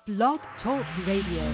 Blog Talk Radio.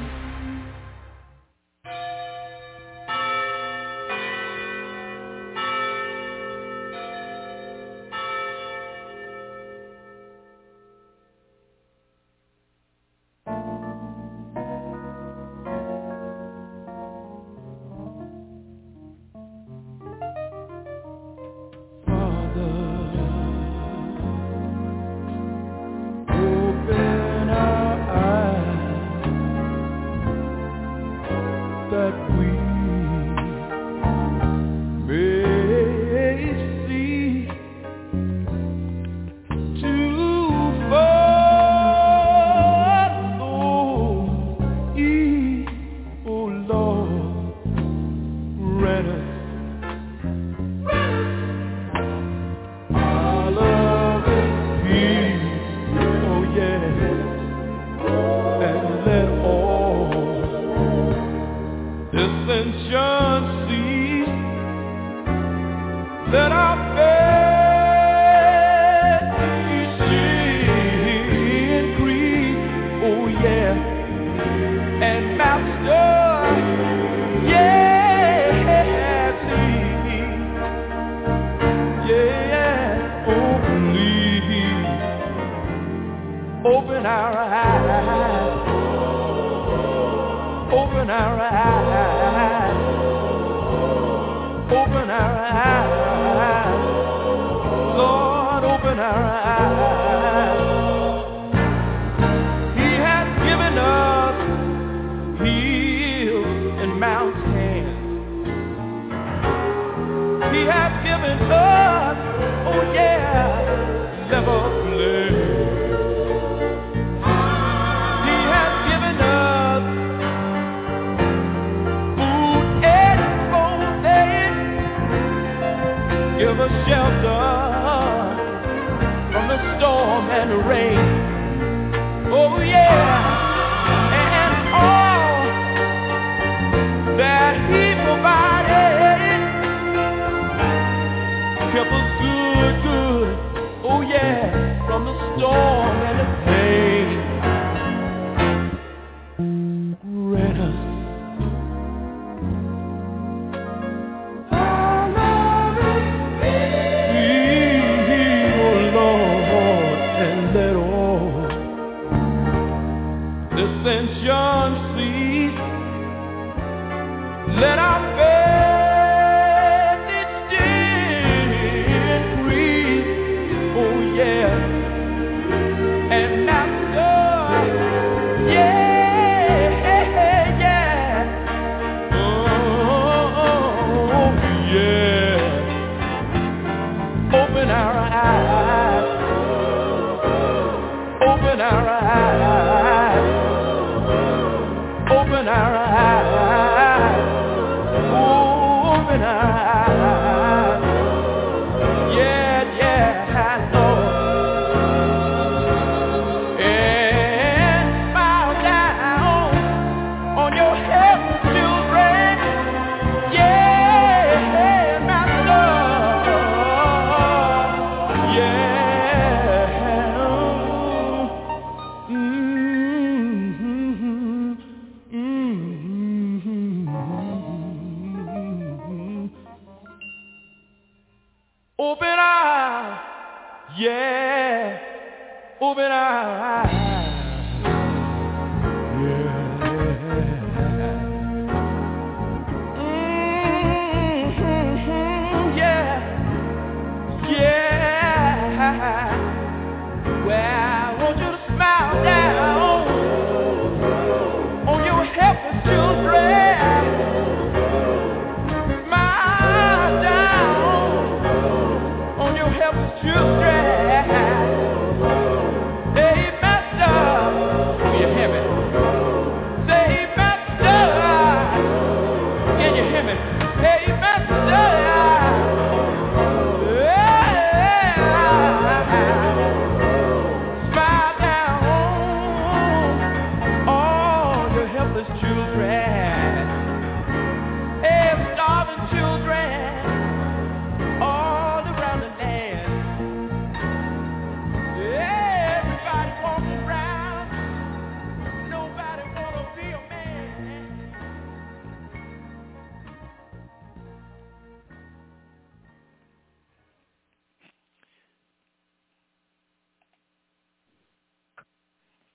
Amen.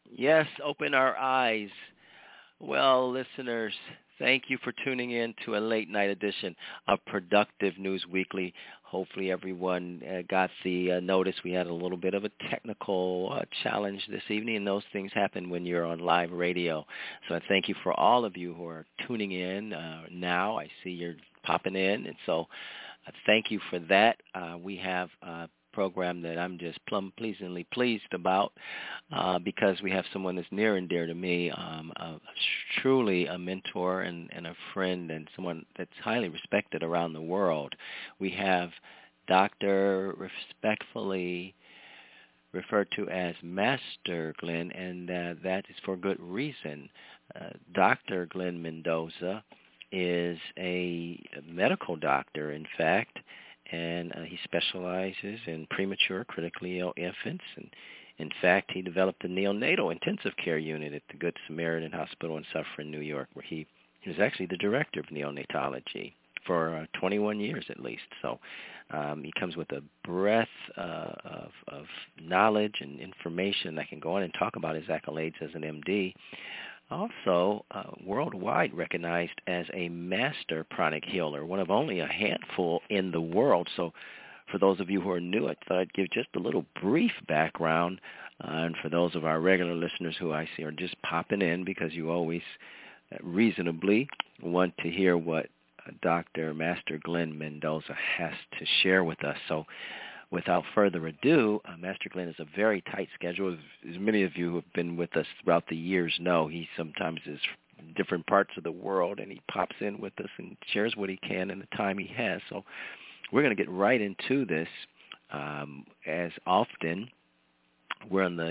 Yes, open our eyes. Well, listeners, thank you for tuning in to a late night edition of Productive News Weekly. Hopefully everyone got the notice. We had a little bit of a technical challenge this evening, and those things happen when you're on live radio. So I thank you for all of you who are tuning in now. I see you're popping in, and so thank you for that. We have program that I'm just pleasantly pleased about because we have someone that's near and dear to me, truly a mentor and a friend and someone that's highly respected around the world. We have Dr. respectfully referred to as Master Glenn, and that is for good reason. Dr. Glenn Mendoza is a medical doctor, in fact, and he specializes in premature critically ill infants. And in fact, he developed a neonatal intensive care unit at the Good Samaritan Hospital in Suffern, New York, where he was actually the director of neonatology for 21 years at least. So he comes with a breadth of knowledge and information. I can go on and talk about his accolades as an MD. Also, worldwide recognized as a master pranic healer, one of only a handful in the world. So for those of you who are new, I thought I'd give just a little brief background. And for those of our regular listeners who I see are just popping in because you always reasonably want to hear what Dr. Master Glenn Mendoza has to share with us. So without further ado, Master Glenn is a very tight schedule. As many of you who have been with us throughout the years know, he sometimes is in different parts of the world, and he pops in with us and shares what he can in the time he has. So we're going to get right into this. As often, we're on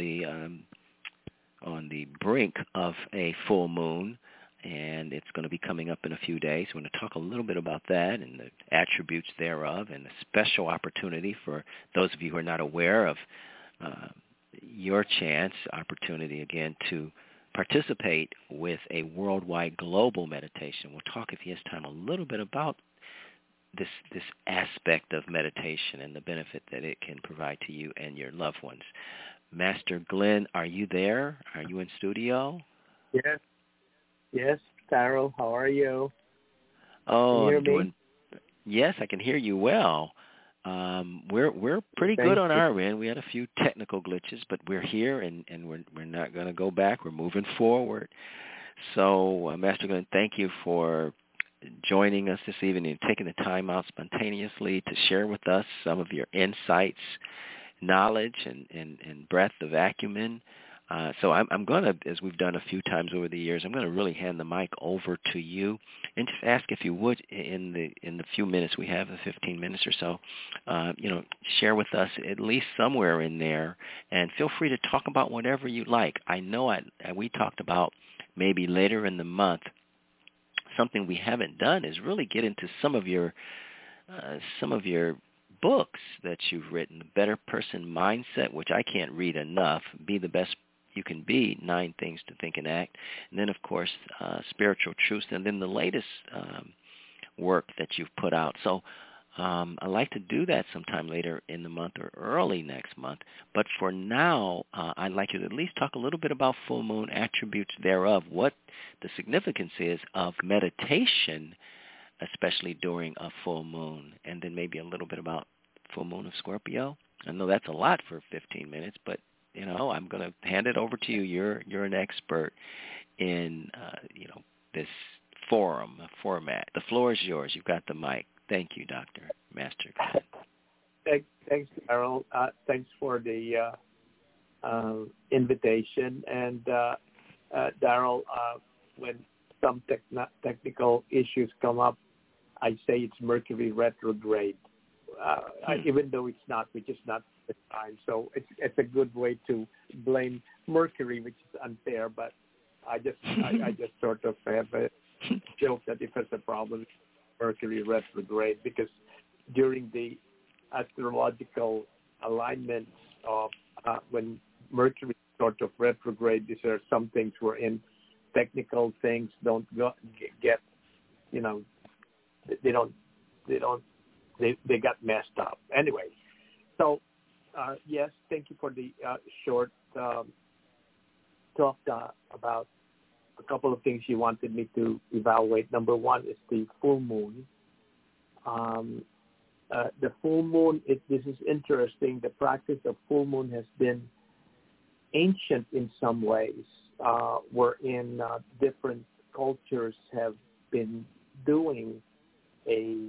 the brink of a full moon, and it's going to be coming up in a few days. We're going to talk a little bit about that and the attributes thereof, and a special opportunity for those of you who are not aware of your opportunity again to participate with a worldwide global meditation. We'll talk, if he has time, a little bit about this aspect of meditation and the benefit that it can provide to you and your loved ones. Master Glenn, are you there? Are you in studio? Yes, Darrell, how are you? Oh, I'm doing. Yes, I can hear you well. We're pretty good on our end. We had a few technical glitches, but we're here, and we're not going to go back. We're moving forward. So, Master Glenn, thank you for joining us this evening and taking the time out spontaneously to share with us some of your insights, knowledge, and breadth of acumen. So I'm going to, as we've done a few times over the years, I'm going to really hand the mic over to you and just ask if you would, in the few minutes we have, the 15 minutes or so, share with us at least somewhere in there, and feel free to talk about whatever you like. I know we talked about maybe later in the month, something we haven't done is really get into some of your books that you've written. The Better Person Mindset, which I can't read enough, Be the Best You Can Be, 9 Things to Think and Act, and then, of course, Spiritual Truths, and then the latest work that you've put out. So I'd like to do that sometime later in the month or early next month. But for now, I'd like you to at least talk a little bit about full moon, attributes thereof, what the significance is of meditation, especially during a full moon, and then maybe a little bit about full moon of Scorpio. I know that's a lot for 15 minutes, but I'm going to hand it over to you. You're an expert in this format. The floor is yours. You've got the mic. Thank you, Dr. Master Glenn. Thanks, Darrell. Thanks for the invitation. And Darrell, when some technical issues come up, I say it's Mercury retrograde, even though it's not, which is not the time. So it's a good way to blame Mercury, which is unfair. But I just sort of have a joke that if it's a problem, Mercury retrograde, because during the astrological alignments of when Mercury sort of retrograde, these are some things where in technical things don't get, they got messed up. Anyway, so yes, thank you for the short talked about a couple of things she wanted me to evaluate. Number one is the full moon. The full moon, this is interesting. The practice of full moon has been ancient in some ways, wherein different cultures have been doing a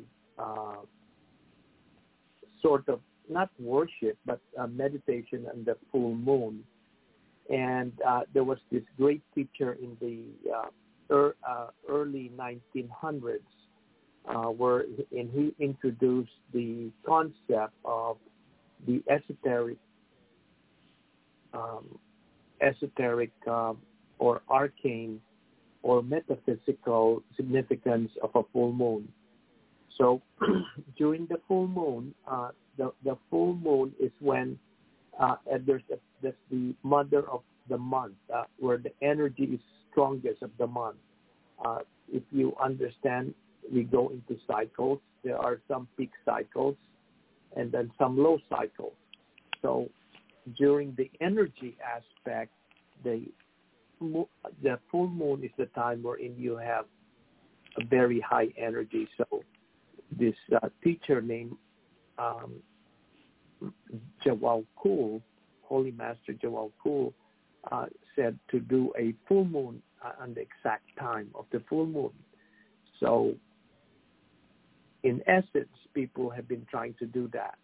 sort of, not worship, but meditation on the full moon. And there was this great teacher in the early 1900s where he introduced the concept of the esoteric or arcane or metaphysical significance of a full moon. So during the full moon, the full moon is when that's the mother of the month, where the energy is strongest of the month. If you understand, we go into cycles. There are some peak cycles and then some low cycles. So during the energy aspect, the full moon is the time wherein you have a very high energy. So this teacher named Jawal Kul, Holy Master Jawal Kul, said to do a full moon on the exact time of the full moon. So in essence, people have been trying to do that.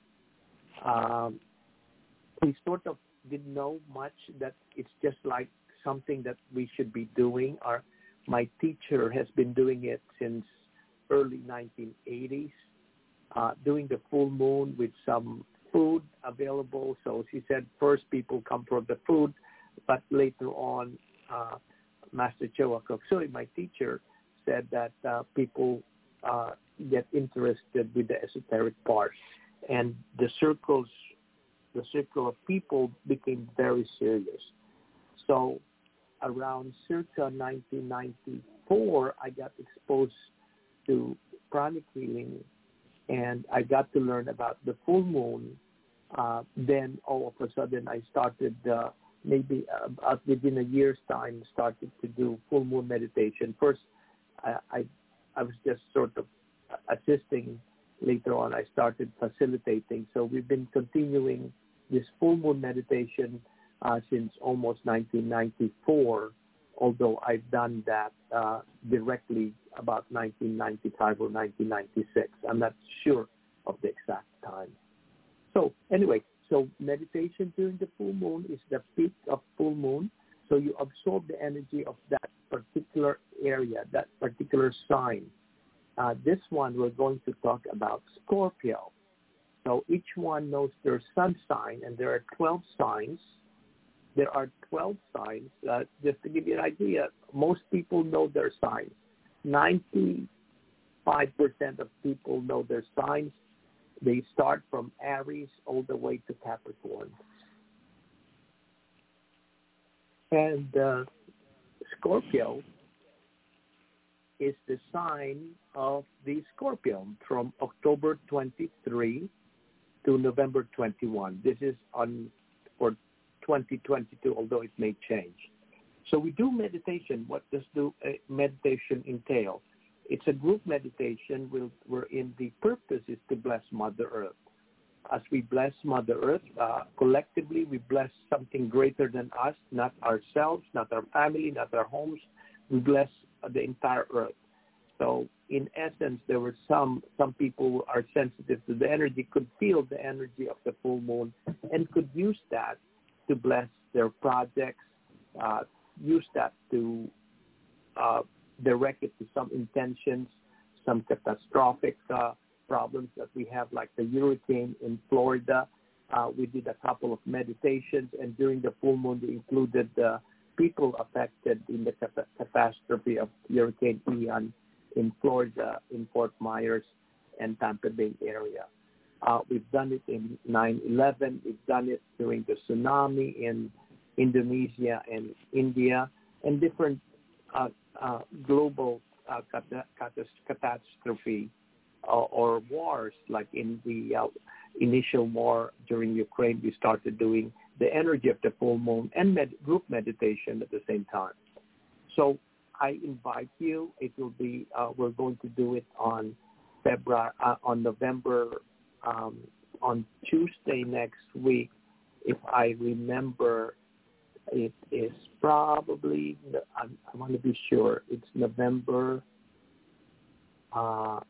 We sort of didn't know much that it's just like something that we should be doing. My teacher has been doing it since early 1980s, doing the full moon with some food available. So she said first people come for the food, but later on, Master Choa Kok Sui, my teacher, said that people get interested with the esoteric part, and the circle of people became very serious. So around circa 1994, I got exposed to pranic healing, and I got to learn about the full moon. Then all of a sudden I started, maybe within a year's time, started to do full moon meditation. First, I was just sort of assisting. Later on, I started facilitating. So we've been continuing this full moon meditation since almost 1994, although I've done that directly about 1995 or 1996. I'm not sure of the exact time. So anyway, so meditation during the full moon is the peak of full moon. So you absorb the energy of that particular area, that particular sign. This one we're going to talk about Scorpio. So each one knows their sun sign, and there are 12 signs. There are 12 signs. Just to give you an idea, most people know their signs. 95% of people know their signs. They start from Aries all the way to Capricorn. And Scorpio is the sign of the Scorpion from October 23 to November 21. This is for 2022, although it may change. So we do meditation. What does meditation entail? It's a group meditation wherein the purpose is to bless Mother Earth. As we bless Mother Earth, collectively we bless something greater than us, not ourselves, not our family, not our homes. We bless the entire Earth. So in essence, there were some people who are sensitive to the energy, could feel the energy of the full moon, and could use that to bless their projects, use that to direct it to some intentions, some catastrophic problems that we have, like the hurricane in Florida. We did a couple of meditations, and during the full moon, we included the people affected in the catastrophe of Hurricane Ian in Florida, in Fort Myers and Tampa Bay area. We've done it in 9/11. We've done it during the tsunami in Indonesia and India, and different global catastrophe or wars, like in the initial war during Ukraine. We started doing the energy of the full moon and group meditation at the same time. So I invite you. It will be, we're going to do it on November, on Tuesday next week. If I remember, it is probably, I want to be sure, it's November 8th.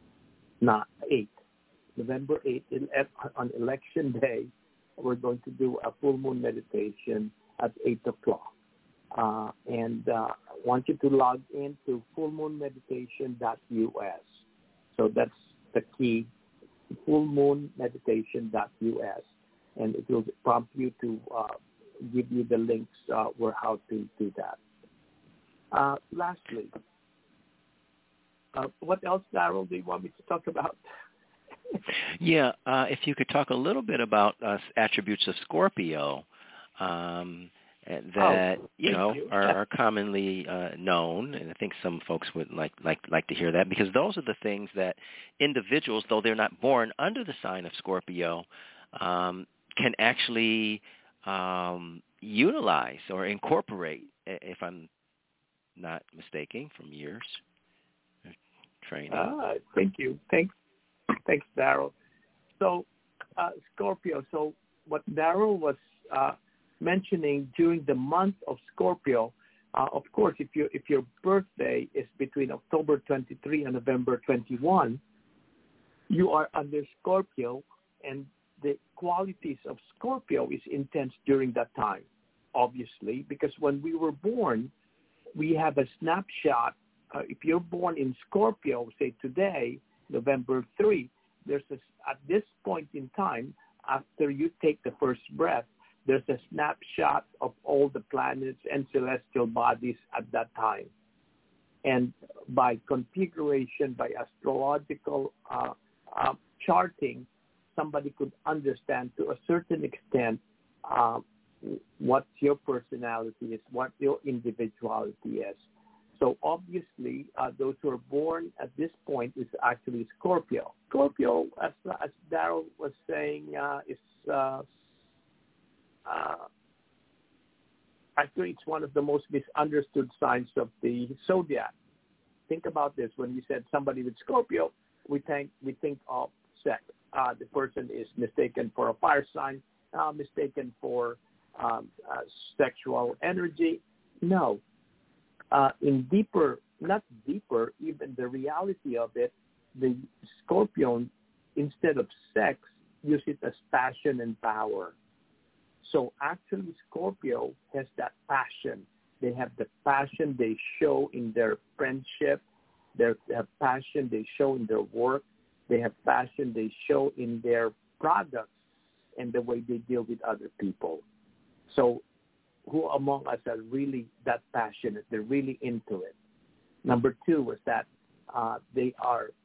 November 8th, on election day, we're going to do a full moon meditation at 8 o'clock. And I want you to log into fullmoonmeditation.us. So that's the key, fullmoonmeditation.us. And it will prompt you to give you the links where how to do that. Lastly, what else, Darryl, do you want me to talk about? Yeah, if you could talk a little bit about attributes of Scorpio that are commonly known, and I think some folks would like to hear that, because those are the things that individuals, though they're not born under the sign of Scorpio, can actually utilize or incorporate, if I'm not mistaken, from years of training. Thank you. Thanks, Darryl. So, Scorpio. So, what Darryl was mentioning during the month of Scorpio, of course, if your birthday is between October 23 and November 21, you are under Scorpio, and the qualities of Scorpio is intense during that time, obviously, because when we were born, we have a snapshot. If you're born in Scorpio, say today, November 3, at this point in time, after you take the first breath, there's a snapshot of all the planets and celestial bodies at that time. And by configuration, by astrological charting, somebody could understand to a certain extent what your personality is, what your individuality is. So obviously, those who are born at this point is actually Scorpio. Scorpio, as Darryl was saying, is actually it's one of the most misunderstood signs of the zodiac. Think about this: when you said somebody with Scorpio, we think of sex. The person is mistaken for a fire sign, mistaken for sexual energy. No. Even the reality of it, the Scorpion, instead of sex, use it as passion and power. So actually Scorpio has that passion. They have the passion they show in their friendship. They have passion they show in their work. They have passion they show in their products and the way they deal with other people. So who among us are really that passionate? They're really into it. Number two was that they're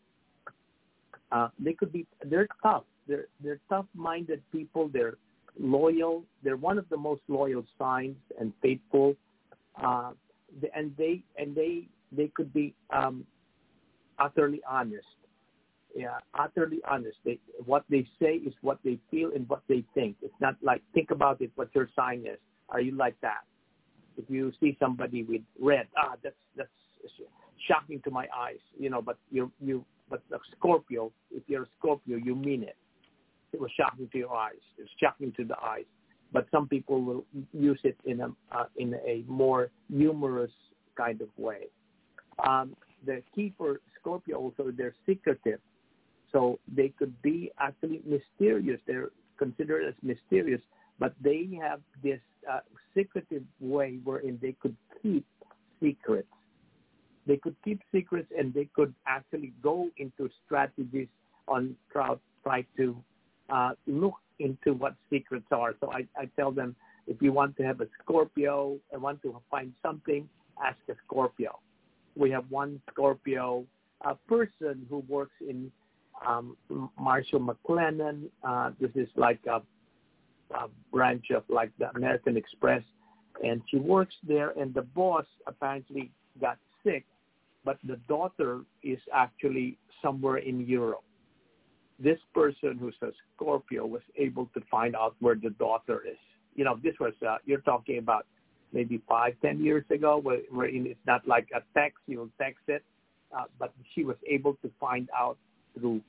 tough. They're tough-minded people. They're loyal. They're one of the most loyal signs and faithful. And they could be utterly honest. Yeah, utterly honest. What they say is what they feel and what they think. It's not like, think about it, what your sign is. Are you like that? If you see somebody with red, that's shocking to my eyes, but but a Scorpio, if you're a Scorpio, you mean it. It was shocking to your eyes. It's shocking to the eyes. But some people will use it in a more humorous kind of way. The key for Scorpio also, they're secretive. So they could be actually mysterious. They're considered as mysterious, but they have this secretive way wherein they could keep secrets. They could keep secrets, and they could actually go into strategies on try to look into what secrets are. So I tell them, if you want to have a Scorpio and want to find something, ask a Scorpio. We have one Scorpio person who works in Marshall McLennan. This is like a branch of like the American Express, and she works there, and the boss apparently got sick, but the daughter is actually somewhere in Europe. This person who's a Scorpio was able to find out where the daughter is. this was, you're talking about maybe 5-10 years ago, where it's not like a text, you'll text it, but she was able to find out through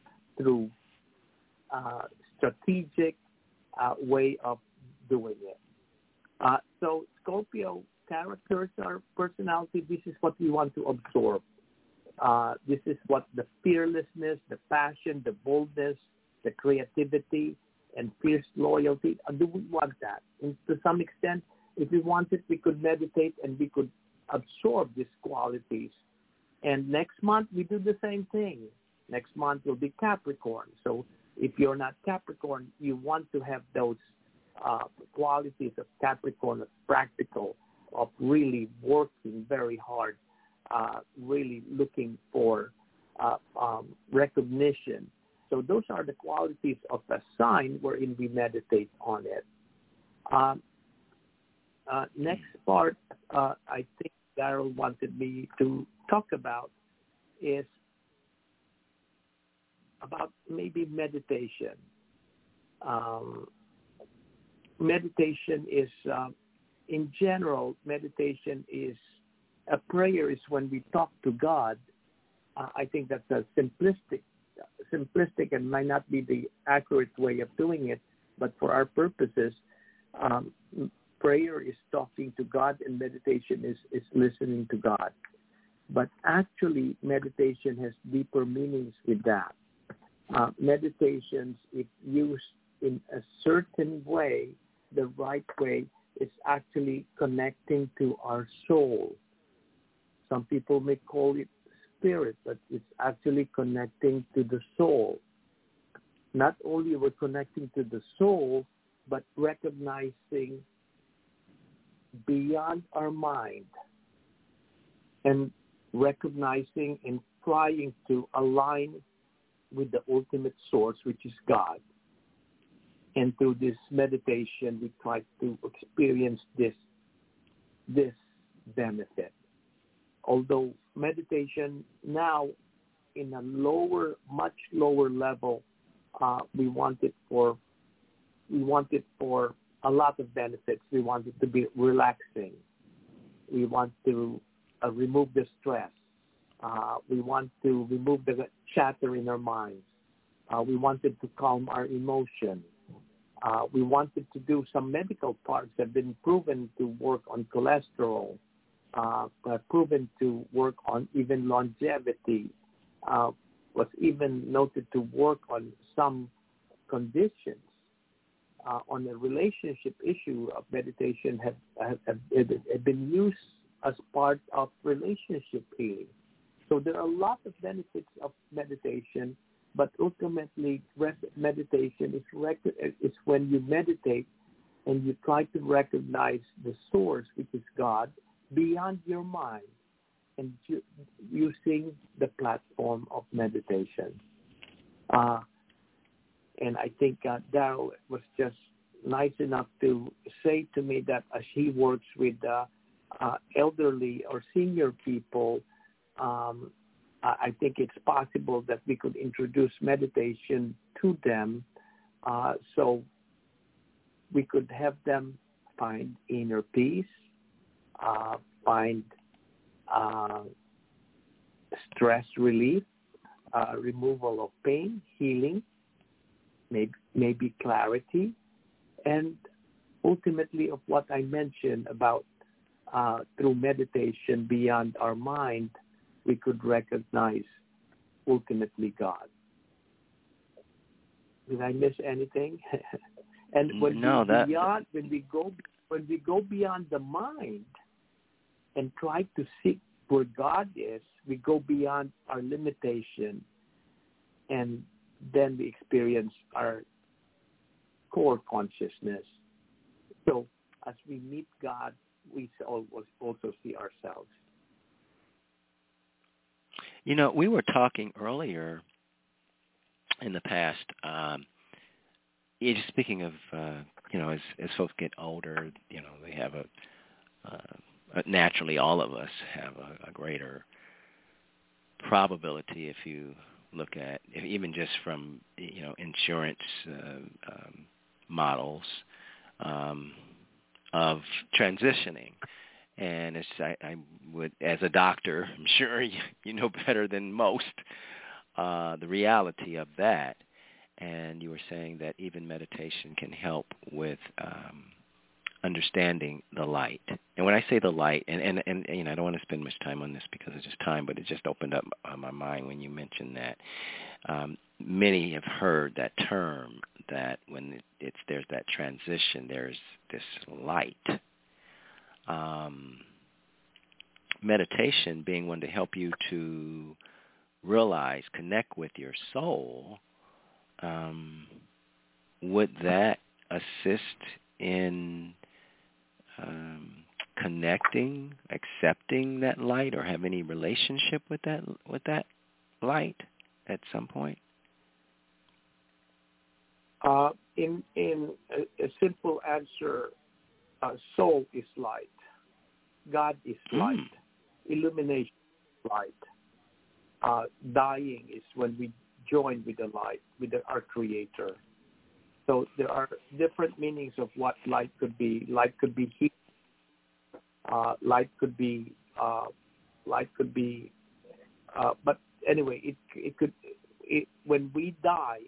strategic way of doing it. So Scorpio characters or personality, this is what we want to absorb. This is what the fearlessness, the passion, the boldness, the creativity, and fierce loyalty. Do we want that? And to some extent, if we want it, we could meditate and we could absorb these qualities. And next month, we do the same thing. Next month will be Capricorn. So if you're not Capricorn, you want to have those qualities of Capricorn, of practical, of really working very hard, really looking for recognition. So those are the qualities of a sign wherein we meditate on it. Next part, I think Daryl wanted me to talk about is about maybe meditation. Meditation is, in general, meditation is a prayer is when we talk to God. I think that's a simplistic and might not be the accurate way of doing it, but for our purposes, prayer is talking to God and meditation is listening to God. But actually, meditation has deeper meanings with that. Meditations, if used in a certain way, the right way, is actually connecting to our soul. Some people may call it spirit, but it's actually connecting to the soul. Not only we're connecting to the soul, but recognizing beyond our mind and recognizing and trying to align with the ultimate source, which is God. And through this meditation, we try to experience this benefit. Although meditation now in a much lower level, we want it for a lot of benefits. We want it to be relaxing. We want to remove the stress. We want to remove the chatter in our minds. We wanted to calm our emotion. We wanted to do some medical parts that have been proven to work on cholesterol, proven to work on even longevity, was even noted to work on some conditions. On the relationship issue of meditation have been used as part of relationship healing. So there are a lot of benefits of meditation, but ultimately meditation is when you meditate and you try to recognize the source, which is God, beyond your mind, and using the platform of meditation. And I think Daryl was just nice enough to say to me that as he works with elderly or senior people, I think it's possible that we could introduce meditation to them so we could have them find inner peace, find stress relief, removal of pain, healing, maybe clarity, and ultimately of what I mentioned about through meditation beyond our mind, we could recognize ultimately God. Did I miss anything? And when we go beyond the mind and try to seek where God is, we go beyond our limitation, and then we experience our core consciousness. So as we meet God, we also see ourselves. You know, we were talking earlier in the past, speaking of, as folks get older, they have naturally all of us have a greater probability, if you look at, even just from, insurance models, of transitioning. And it's, I would, as a doctor, I'm sure you know better than most the reality of that. And you were saying that even meditation can help with understanding the light. And when I say the light, and you know, I don't want to spend much time on this because it's just time, but it just opened up my mind when you mentioned that. Many have heard that term, that when there's that transition, there's this light. Meditation being one to help you to realize, connect with your soul, would that assist in connecting, accepting that light, or have any relationship with that light at some point? In a simple answer, soul is light. God is light. Illumination is light. Dying is when we join with the light, with our Creator. So there are different meanings of what light could be. Light could be heat. Light could be. But anyway, it could. When we die,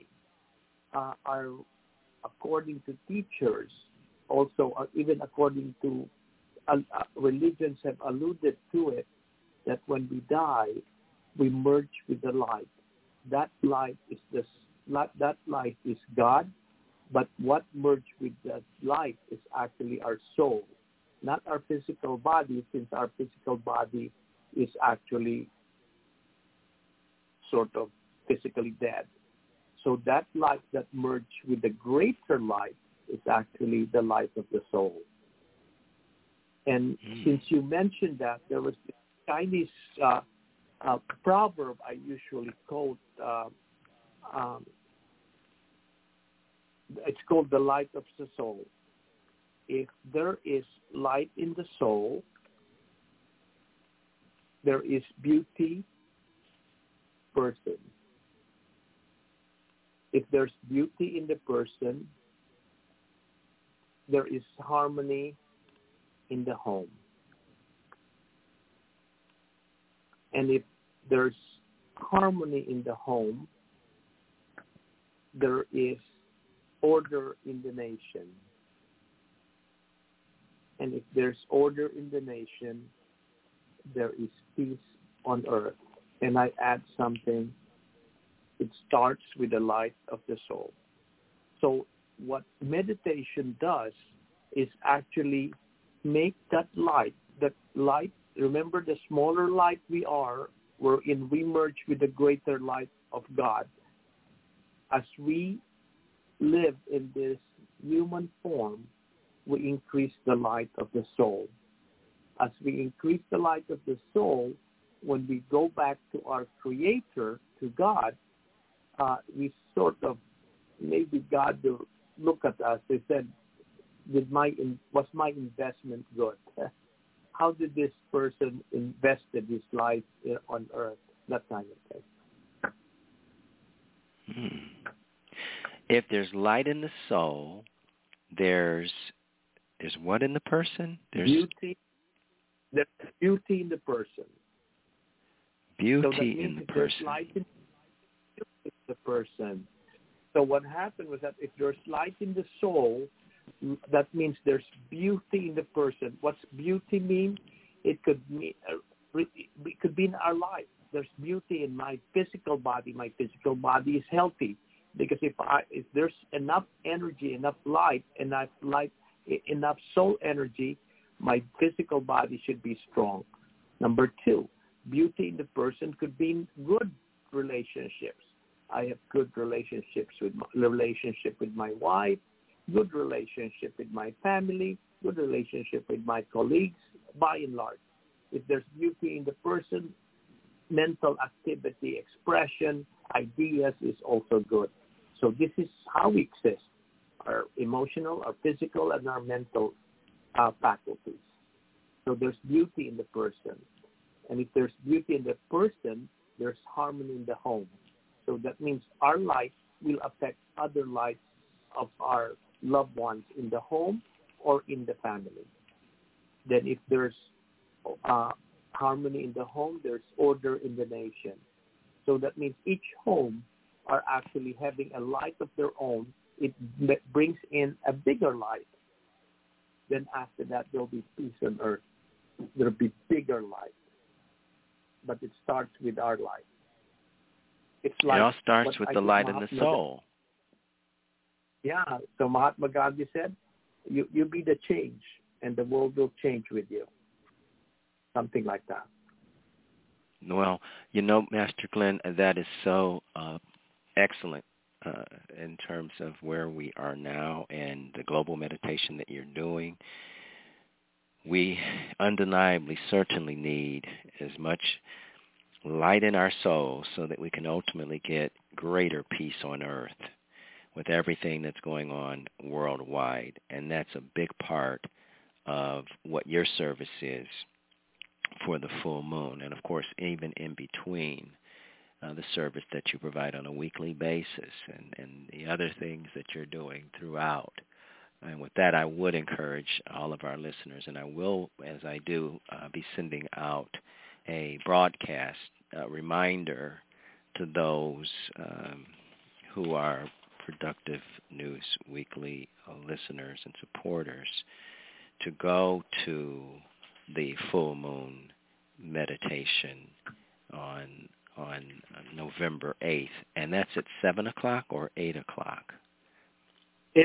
according to teachers, also even according to religions have alluded to it, that when we die, we merge with the light. That light is that light is God, but what merged with that light is actually our soul, not our physical body, since our physical body is actually sort of physically dead. So that light that merged with the greater light is actually the light of the soul. And since you mentioned that, there was this Chinese proverb I usually quote. It's called the light of the soul. If there is light in the soul, there is beauty person. If there's beauty in the person, there is harmony in the home. And if there's harmony in the home, there is order in the nation. And if there's order in the nation, there is peace on earth. And I add something, it starts with the light of the soul. So what meditation does is actually make that light, remember the smaller light we are, wherein we merge with the greater light of God. As we live in this human form, we increase the light of the soul. As we increase the light of the soul, when we go back to our Creator, to God, we sort of, maybe God will look at us. They said, was my investment good? How did this person invested his life on earth? That kind of thing. If there's light in the soul, there's what in the person? There's beauty. There's beauty in the person. Beauty in the person. There's light in the person. So what happened was that if there's light in the soul, that means there's beauty in the person. What's beauty mean? It could mean it could be in our life. There's beauty in my physical body. My physical body is healthy because if there's enough energy, enough light, enough soul energy, my physical body should be strong. Number two, beauty in the person could be in good relationships. I have good relationship with my wife, good relationship with my family, good relationship with my colleagues, by and large. If there's beauty in the person, mental activity, expression, ideas is also good. So this is how we exist, our emotional, our physical, and our mental faculties. So there's beauty in the person. And if there's beauty in the person, there's harmony in the home. So that means our light will affect other lights of our loved ones in the home or in the family. Then if there's harmony in the home, there's order in the nation. So that means each home are actually having a light of their own. It brings in a bigger light. Then after that, there'll be peace on earth. There'll be bigger light. But it starts with our light. It's like it all starts with the light in the soul. Yeah. So Mahatma Gandhi said, you be the change, and the world will change with you. Something like that. Well, Master Glenn, that is so excellent in terms of where we are now and the global meditation that you're doing. We undeniably certainly need as much light in our souls so that we can ultimately get greater peace on earth with everything that's going on worldwide. And that's a big part of what your service is for the full moon. And, of course, even in between the service that you provide on a weekly basis and the other things that you're doing throughout. And with that, I would encourage all of our listeners, and I will, as I do, be sending out a broadcast reminder to those who are Productive News Weekly listeners and supporters to go to the full moon meditation on November 8th, and that's at 7 o'clock or 8 o'clock? 8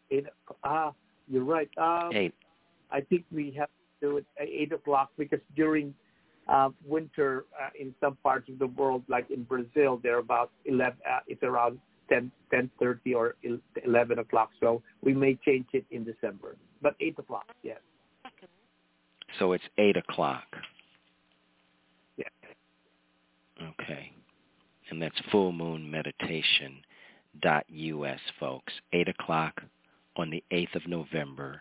you're right. 8. I think we have to do it at 8 o'clock because during winter in some parts of the world, like in Brazil, they're about 11. It's around 10:30 or 11 o'clock. So we may change it in December, but 8 o'clock, yes. So it's 8 o'clock. Yeah. Okay. And that's fullmoonmeditation.us, folks. 8 o'clock on the 8th of November,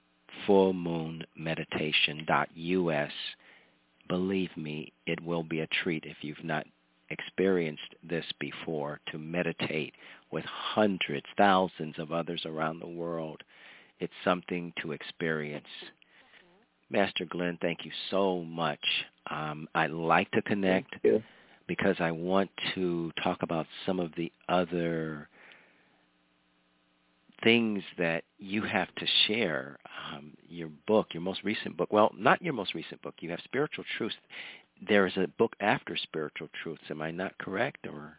fullmoonmeditation.us. Believe me, it will be a treat if you've not experienced this before, to meditate with hundreds, thousands of others around the world. It's something to experience. Master Glenn, thank you so much. I'd like to connect because I want to talk about some of the other things that you have to share. Your book, your most recent book. Well, not your most recent book. You have Spiritual Truths. There is a book after Spiritual Truths. Am I not correct? Or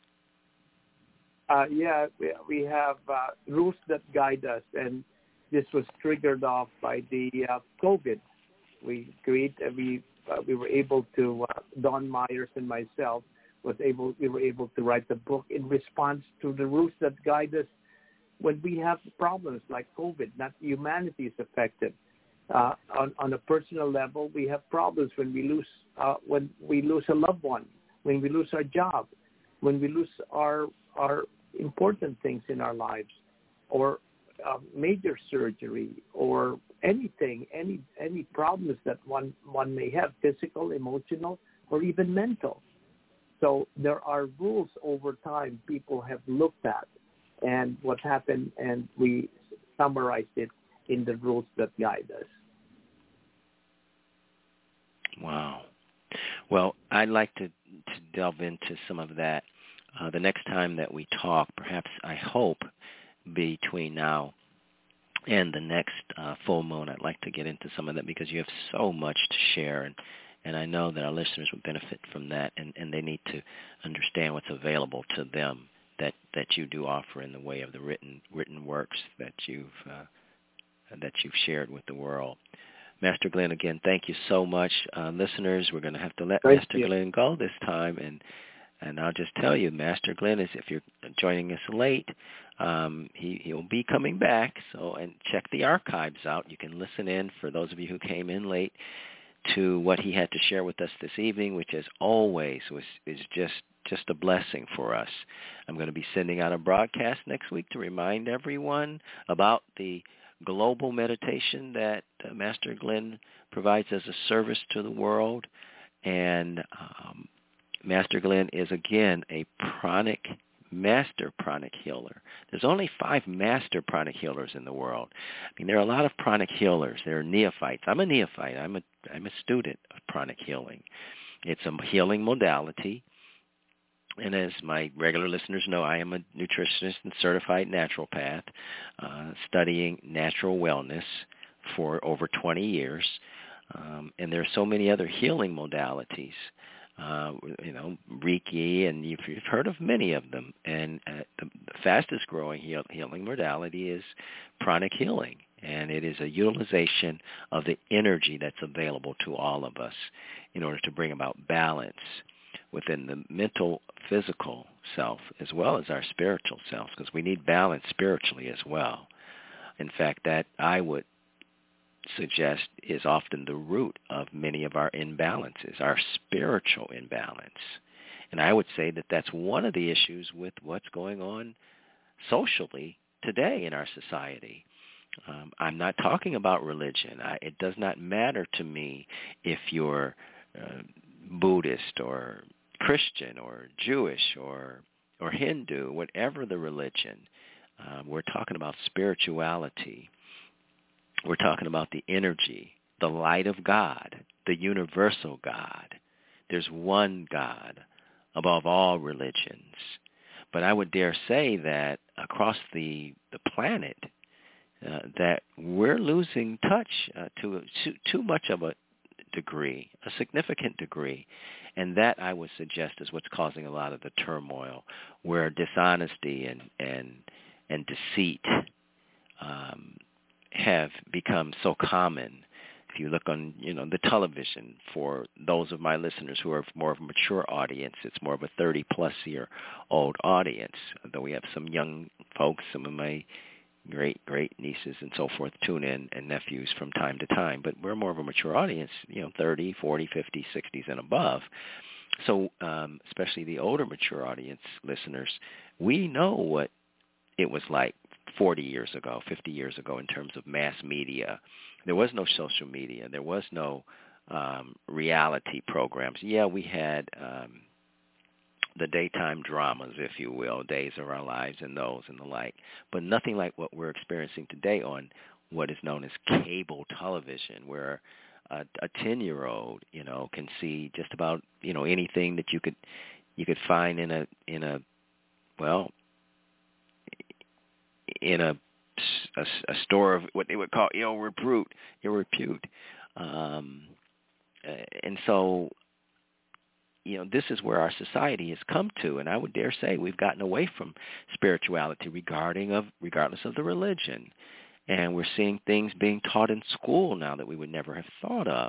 yeah, we have rules that guide us, and this was triggered off by the COVID. We were able to, Don Myers and myself we were able to write the book in response to the rules that guide us when we have problems like COVID. Not humanity is affected. On a personal level, we have problems when we lose a loved one, when we lose our job, when we lose our important things in our lives, or major surgery, or anything, any problems that one may have, physical, emotional, or even mental. So there are rules over time people have looked at and what happened, and we summarized it in the rules that guide us. Wow. Well, I'd like to delve into some of that the next time that we talk, perhaps, I hope, between now and the next full moon. I'd like to get into some of that because you have so much to share, and I know that our listeners will benefit from that, and they need to understand what's available to them that you do offer in the way of the written works that you've shared with the world. Master Glenn, again, thank you so much. Listeners, we're going to have to let Master Glenn go this time, and I'll just tell you, Master Glenn is, if you're joining us late, he'll be coming back. And check the archives out. You can listen in, for those of you who came in late, to what he had to share with us this evening, which, as always, is just a blessing for us. I'm going to be sending out a broadcast next week to remind everyone about the global meditation that Master Glenn provides as a service to the world. And Master Glenn is, again, a pranic master pranic healer. There's only 5 master pranic healers in the world. I mean, there are a lot of pranic healers. There are neophytes. I'm a neophyte. I'm a student of pranic healing. It's a healing modality. And as my regular listeners know, I am a nutritionist and certified naturopath, studying natural wellness for over 20 years. And there are so many other healing modalities, Reiki, and you've heard of many of them. And the fastest growing healing modality is pranic healing. And it is a utilization of the energy that's available to all of us in order to bring about balance within the mental, physical self, as well as our spiritual self, because we need balance spiritually as well. In fact, that I would suggest is often the root of many of our imbalances, our spiritual imbalance. And I would say that that's one of the issues with what's going on socially today in our society. I'm not talking about religion. It does not matter to me if you're Buddhist or Christian or Jewish or Hindu, whatever the religion. We're talking about spirituality. We're talking about the energy, the light of God, the universal God. There's one God above all religions. But I would dare say that across the planet, that we're losing touch to too much of a degree, a significant degree. And that, I would suggest, is what's causing a lot of the turmoil, where dishonesty and deceit have become so common. If you look on, the television, for those of my listeners who are more of a mature audience, it's more of a 30-plus-year-old audience, though we have some young folks, some of my great nieces and so forth tune in, and nephews from time to time, but we're more of a mature audience, 30, 40, 50, 60s and above. So especially the older mature audience listeners, we know what it was like 40 years ago, 50 years ago in terms of mass media. There was no social media. There was no reality programs. Yeah, we had the daytime dramas, if you will, Days of Our Lives and those and the like, but nothing like what we're experiencing today on what is known as cable television, where a 10-year-old, can see just about, anything that you could find in a store of what they would call ill repute. And so, this is where our society has come to, and I would dare say we've gotten away from spirituality regardless of the religion. And we're seeing things being taught in school now that we would never have thought of.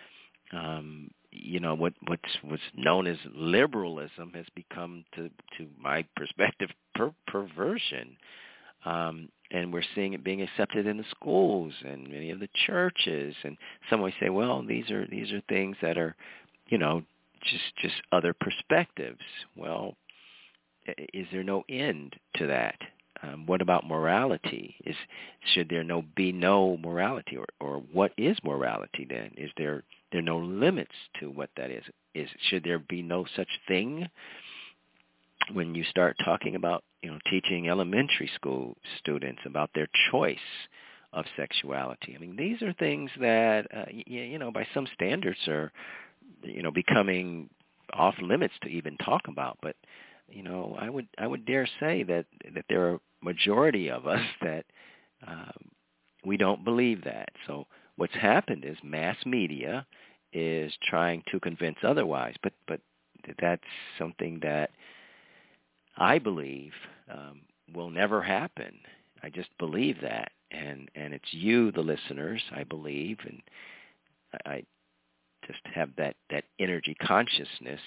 What's known as liberalism has become, to my perspective, perversion. And we're seeing it being accepted in the schools and many of the churches. And some might say, well, these are things that are, just other perspectives. Well, is there no end to that? What about morality? Should there be no morality, or what is morality then? Is there no limits to what that is? Should there be no such thing? When you start talking about, teaching elementary school students about their choice of sexuality, I mean, these are things that, by some standards are, becoming off limits to even talk about. But, I would dare say that there are a majority of us that we don't believe that. So what's happened is mass media is trying to convince otherwise. But that's something that I believe will never happen. I just believe that. And it's you, the listeners, I believe, and I just have that energy consciousness,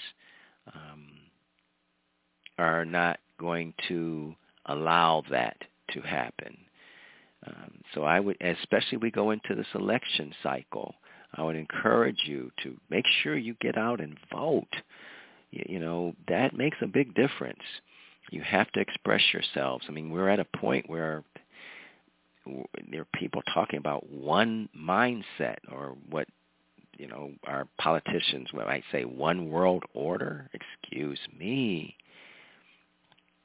are not going to allow that to happen. So I would, especially we go into this election cycle, I would encourage you to make sure you get out and vote. That makes a big difference. You have to express yourselves. I mean, we're at a point where there are people talking about one mindset, or what, our politicians might say one world order. Excuse me.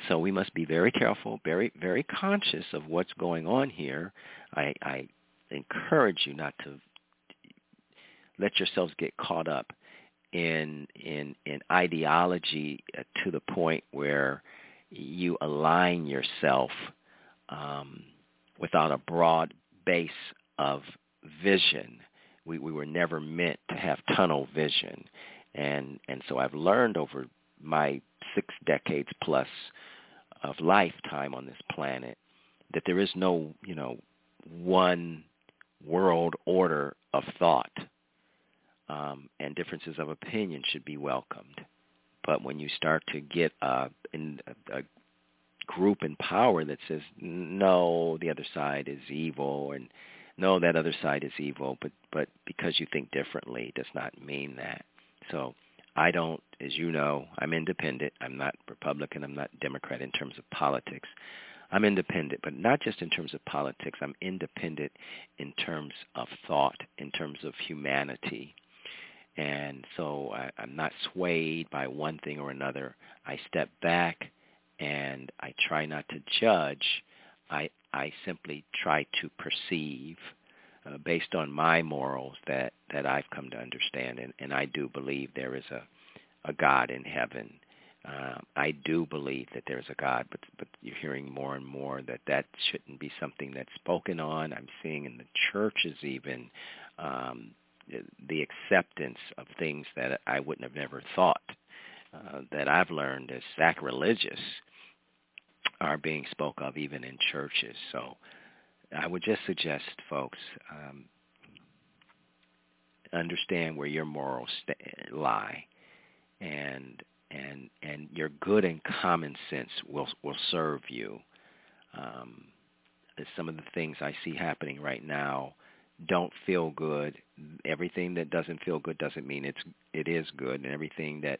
So we must be very careful, very, very conscious of what's going on here. I encourage you not to let yourselves get caught up in ideology to the point where you align yourself without a broad base of vision. We were never meant to have tunnel vision. And so I've learned over my 6 decades plus of lifetime on this planet that there is no, one world order of thought, and differences of opinion should be welcomed. But when you start to get in a group in power that says, no, the other side is evil, and no, that other side is evil, but because you think differently does not mean that. So I don't, as you know, I'm independent. I'm not Republican. I'm not Democrat in terms of politics. I'm independent, but not just in terms of politics. I'm independent in terms of thought, in terms of humanity. And so I'm not swayed by one thing or another. I step back and I try not to judge. I simply try to perceive based on my morals that I've come to understand. And I do believe there is a God in heaven. I do believe that there's a God, but you're hearing more and more that shouldn't be something that's spoken on. I'm seeing in the churches even the acceptance of things that I wouldn't have never thought that I've learned as sacrilegious are being spoke of even in churches. So I would just suggest, folks, understand where your morals lie, and your good and common sense will serve you. Some of the things I see happening right now don't feel good. Everything that doesn't feel good doesn't mean it is good, and everything that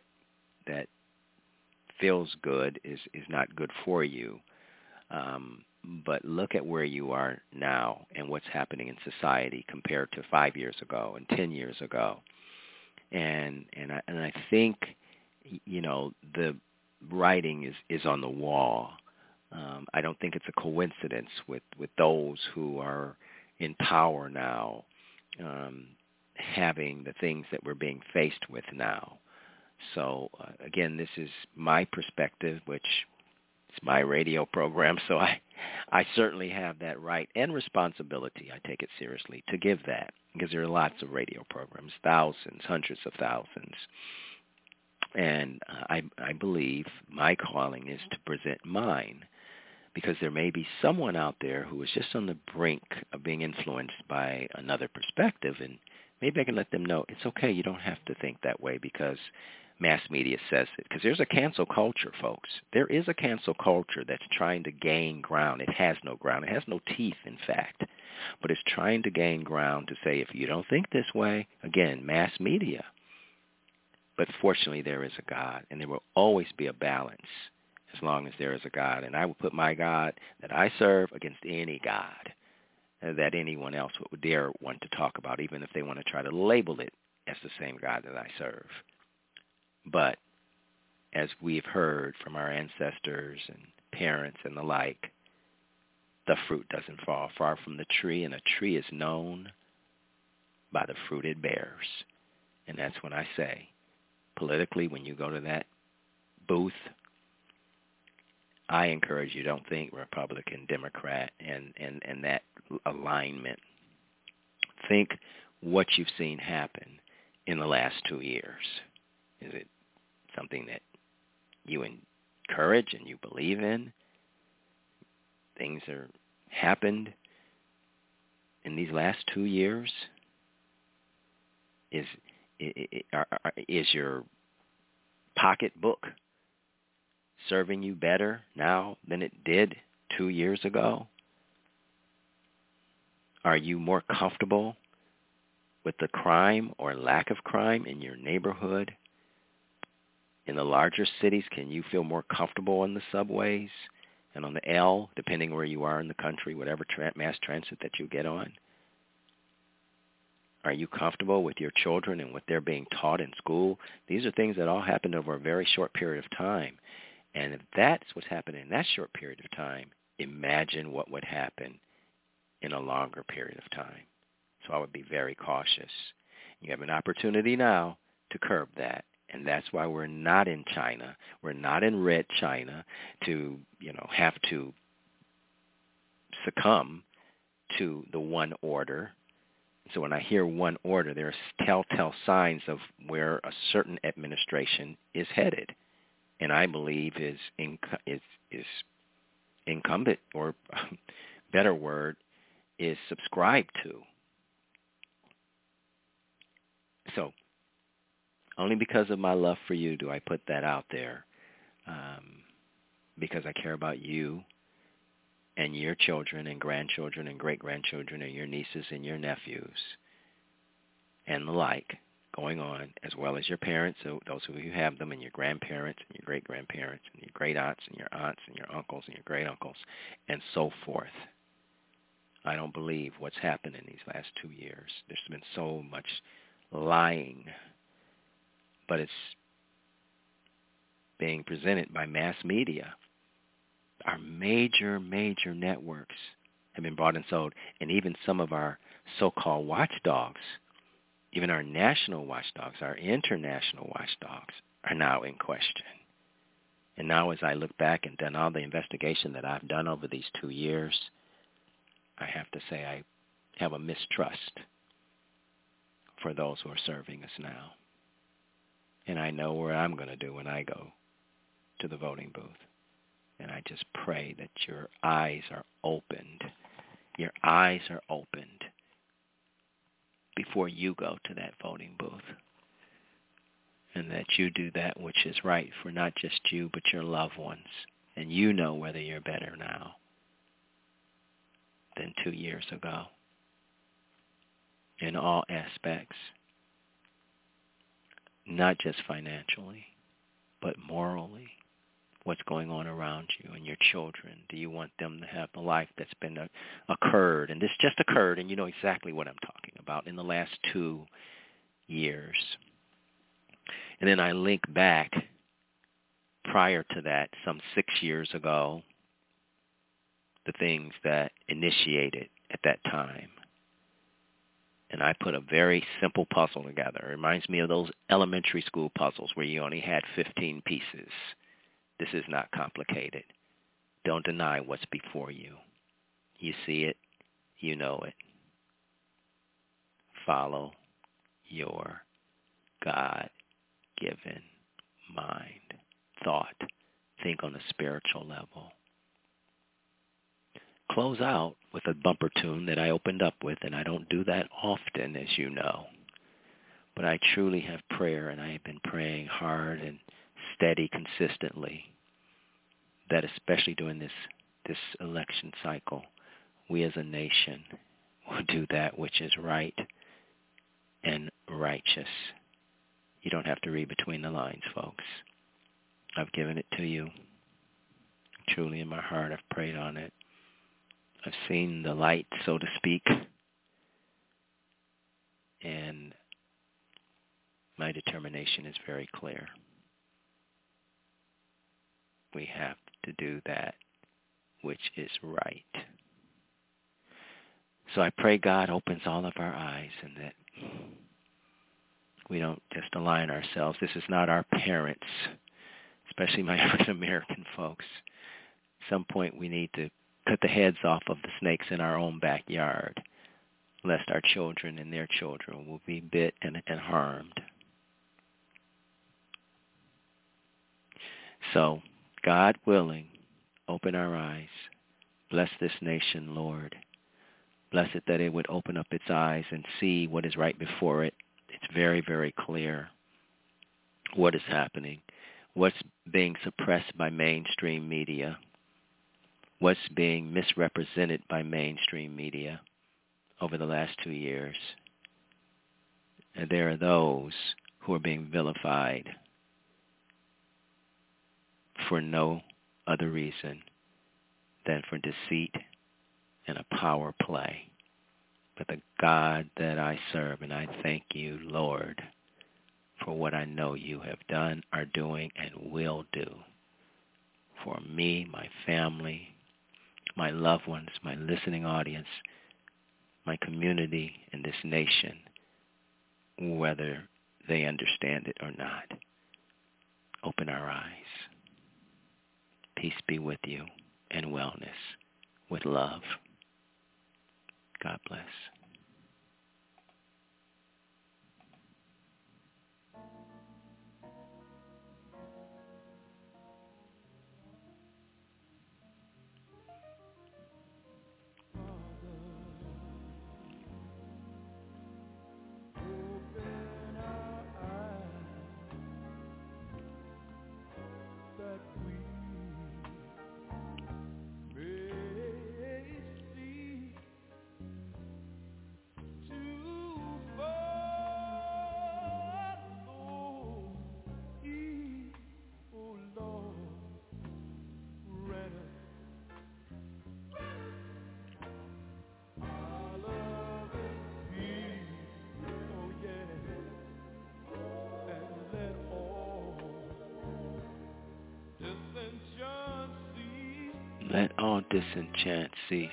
feels good is not good for you. But look at where you are now and what's happening in society compared to 5 years ago and 10 years ago. And I think, the writing is on the wall. I don't think it's a coincidence with those who are in power now having the things that we're being faced with now. So, again, this is my perspective, which is my radio program, so I certainly have that right and responsibility. I take it seriously to give that, because there are lots of radio programs, thousands, hundreds of thousands. And I believe my calling is to present mine, because there may be someone out there who is just on the brink of being influenced by another perspective, and maybe I can let them know it's okay, you don't have to think that way because mass media says it. Because there's a cancel culture, folks. There is a cancel culture that's trying to gain ground. It has no ground. It has no teeth, in fact. But it's trying to gain ground to say, if you don't think this way, again, mass media. But fortunately, there is a God, and there will always be a balance as long as there is a God. And I will put my God that I serve against any God that anyone else would dare want to talk about, even if they want to try to label it as the same God that I serve. But as we've heard from our ancestors and parents and the like, the fruit doesn't fall far from the tree, and a tree is known by the fruit it bears. And that's when I say, politically, when you go to that booth, I encourage you, don't think Republican, Democrat, and that alignment. Think what you've seen happen in the last 2 years. Is it something that you encourage and you believe in? Things are happened in these last 2 years? Is your pocketbook serving you better now than it did 2 years ago? Are you more comfortable with the crime or lack of crime in your neighborhood? In the larger cities, can you feel more comfortable on the subways and on the L, depending where you are in the country, whatever mass transit that you get on? Are you comfortable with your children and what they're being taught in school? These are things that all happened over a very short period of time. And if that's what's happening in that short period of time, imagine what would happen in a longer period of time. So I would be very cautious. You have an opportunity now to curb that. And that's why we're not in China. We're not in red China to, have to succumb to the one order. So when I hear one order, there are telltale signs of where a certain administration is headed, and I believe is incumbent, or better word, is subscribed to. So only because of my love for you do I put that out there, because I care about you and your children and grandchildren and great-grandchildren and your nieces and your nephews and the like going on, as well as your parents, so those of you who have them, and your grandparents and your great-grandparents and your great-aunts and your uncles and your great-uncles and so forth. I don't believe what's happened in these last 2 years. There's been so much lying, but it's being presented by mass media. Our major networks have been bought and sold, and even some of our so-called watchdogs, even our national watchdogs, our international watchdogs, are now in question. And now as I look back and done all the investigation that I've done over these 2 years, I have to say I have a mistrust for those who are serving us now. And I know what I'm going to do when I go to the voting booth. And I just pray that your eyes are opened. Your eyes are opened before you go to that voting booth. And that you do that which is right for not just you, but your loved ones. And you know whether you're better now than 2 years ago in all aspects. Not just financially, but morally. What's going on around you and your children? Do you want them to have the life that's been occurred? And this just occurred, and you know exactly what I'm talking about, in the last 2 years. And then I link back prior to that, some 6 years ago, the things that initiated at that time. And I put a very simple puzzle together. It reminds me of those elementary school puzzles where you only had 15 pieces. This is not complicated. Don't deny what's before you. You see it, you know it. Follow your God-given mind, thought. Think on a spiritual level. Close out with a bumper tune that I opened up with, and I don't do that often, as you know. But I truly have prayer, and I have been praying hard and steady consistently, that especially during this election cycle, we as a nation will do that which is right and righteous. You don't have to read between the lines, folks. I've given it to you. Truly in my heart, I've prayed on it. I've seen the light, so to speak, and my determination is very clear. We have to do that which is right. So I pray God opens all of our eyes and that we don't just align ourselves. This is not our parents, especially my African American folks. At some point we need to cut the heads off of the snakes in our own backyard, lest our children and their children will be bit and harmed. So, God willing, open our eyes. Bless this nation, Lord. Bless it that it would open up its eyes and see what is right before it. It's very, very clear what is happening, what's being suppressed by mainstream media, what's being misrepresented by mainstream media over the last 2 years. And there are those who are being vilified for no other reason than for deceit and a power play. But the God that I serve, and I thank you, Lord, for what I know you have done, are doing, and will do. for me, my family, my loved ones, my listening audience, my community, and this nation, whether they understand it or not. Open our eyes. Peace be with you and wellness with love. God bless. Let all disenchant cease.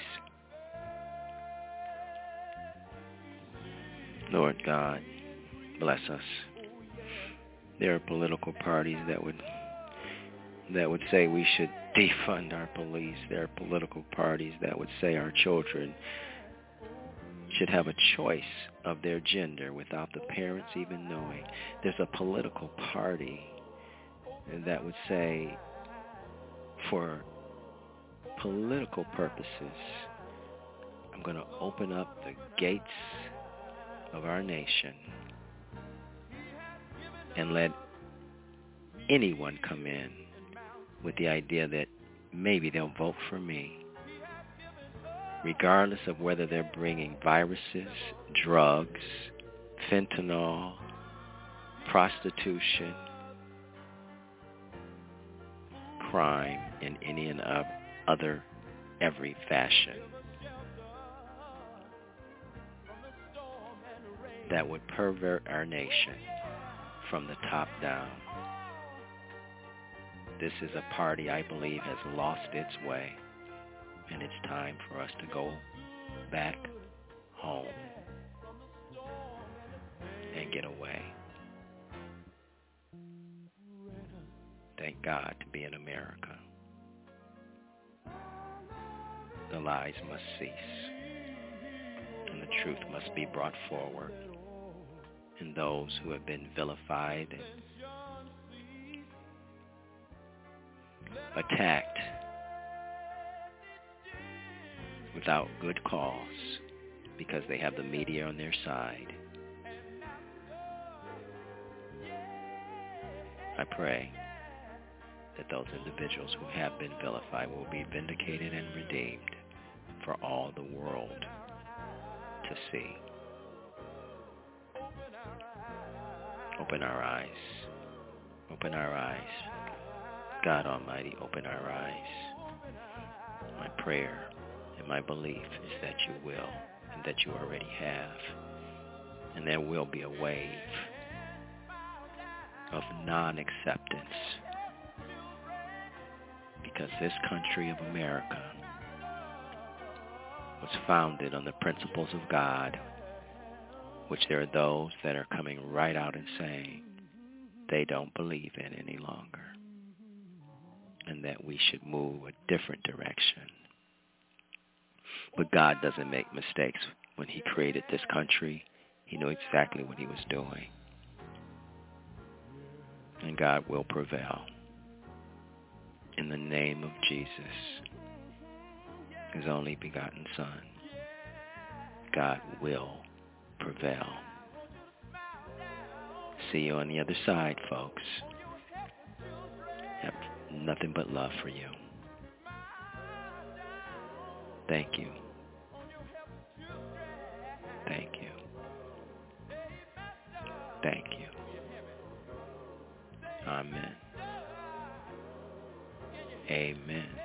Lord God, bless us. There are political parties that would say we should defund our police. There are political parties that would say our children should have a choice of their gender without the parents even knowing. There's a political party that would say, for political purposes, I'm going to open up the gates of our nation and let anyone come in with the idea that maybe they'll vote for me, regardless of whether they're bringing viruses, drugs, fentanyl, prostitution, crime in any and other every fashion that would pervert our nation from the top down. This is a party I believe has lost its way, and it's time for us to go back home and get away. Thank God to be in America. The lies must cease, and the truth must be brought forward. And those who have been vilified and attacked without good cause because they have the media on their side, I pray that those individuals who have been vilified will be vindicated and redeemed for all the world to see. Open our eyes. Open our eyes. God Almighty, open our eyes. My prayer and my belief is that you will, and that you already have. And there will be a wave of non-acceptance, because this country of America was founded on the principles of God, which there are those that are coming right out and saying they don't believe in any longer, and that we should move a different direction. But God doesn't make mistakes. When he created this country, he knew exactly what he was doing. And God will prevail. In the name of Jesus, his only begotten Son, God will prevail. See you on the other side, folks. Have nothing but love for you. Thank you. Thank you. Thank you. Amen. Amen.